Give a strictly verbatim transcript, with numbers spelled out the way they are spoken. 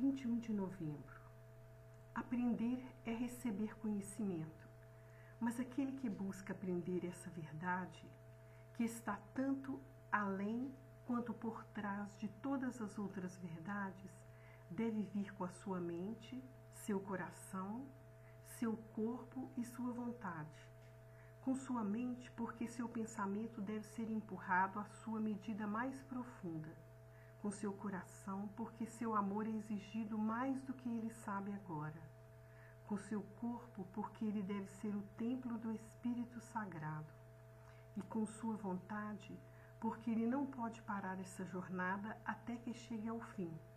vinte e um de novembro. Aprender é receber conhecimento, mas aquele que busca aprender essa verdade, que está tanto além quanto por trás de todas as outras verdades, deve vir com a sua mente, seu coração, seu corpo e sua vontade. Com sua mente, porque seu pensamento deve ser empurrado à sua medida mais profunda. Com seu coração, porque seu amor é exigido mais do que ele sabe agora. Com seu corpo, porque ele deve ser o templo do Espírito Sagrado. E com sua vontade, porque ele não pode parar essa jornada até que chegue ao fim.